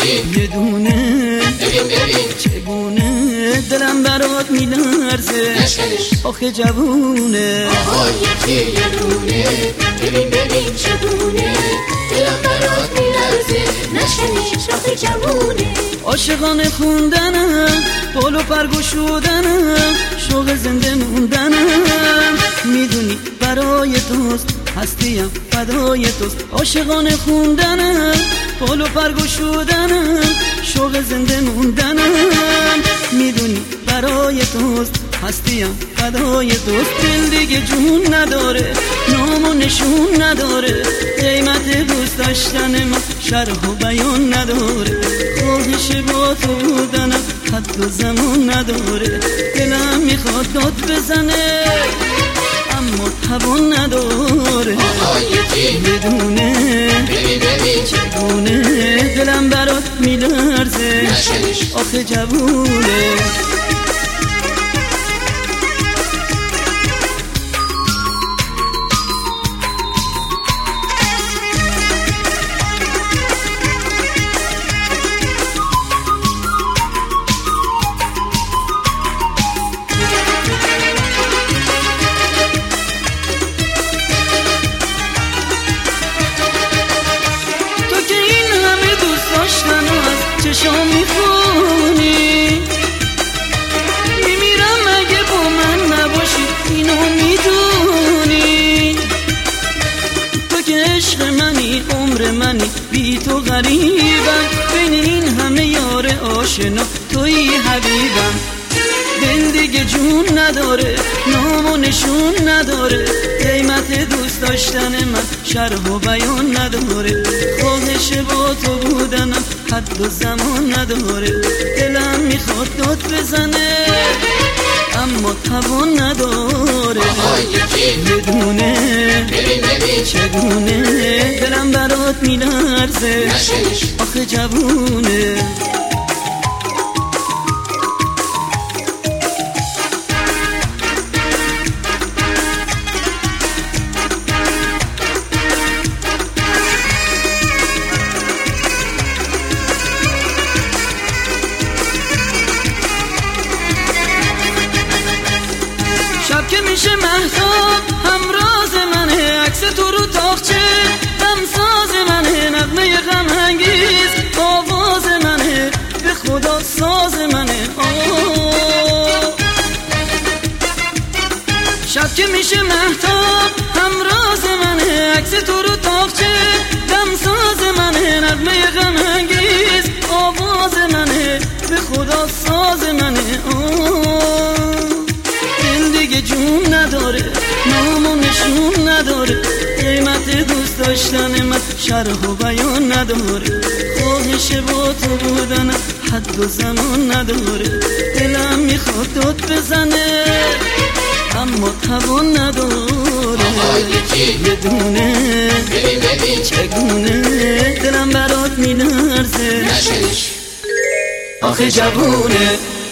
یه دونه چگونه دلم برات میلرزه آخه جوونه یکی یه دونه ببین چگونه دلم برات میلرزه نشنیش آخه جوونه عاشقانه خوندنم پالو پرگشودنم شوق زنده موندنم میدونی برای توست هستیم فدای توست عاشقانه خوندنم پالو پرگشودنم شوق زنده موندنم میدونی برای توست هستیم فدای توست دل دیگه جون نداره نام و نشون نداره قیمت دوست داشتن من شرح و بیان نداره خواهش با تو بودنم حد و زمان نداره دلم میخواد داد بزنه اما توان نداره یه دونه چگونه دلم برات میلرزه آخه جوونه چشام میخونی میمیرم اگه با من نباشی اینو میدونی تو که عشق منی عمر منی بی تو غریبم بین این همه یار آشنا توی حبیبم دل دیگه جون نداره نام و نشون نداره قیمت دوست داشتن من شرح و بیان نداره خواهش با تو بودنم حد و زمان نداره دلم میخواد داد بزنه اما توان نداره یه دونه چگونه دلم برات میلرزه آخه جوونه شب که میشه مهتاب همراز منه عکس تو رو تاخچه دمساز منه نغمه غم انگیز آواز منه به خدا ساز منه شب که میشه مهتاب همراز منه عکس تو رو تاخچه دمساز منه نغمه غم انگیز آواز منه به خدا ساز منه جون نداره نام و نشون نداره قیمت دوست داشتن من شرح و بیان نداره خواهش با تو بودن حد و زمان نداره دلم میخواد داد بزنه اما توان نداره یه دونه چگونه دلم برات میلرزه آخه جوونه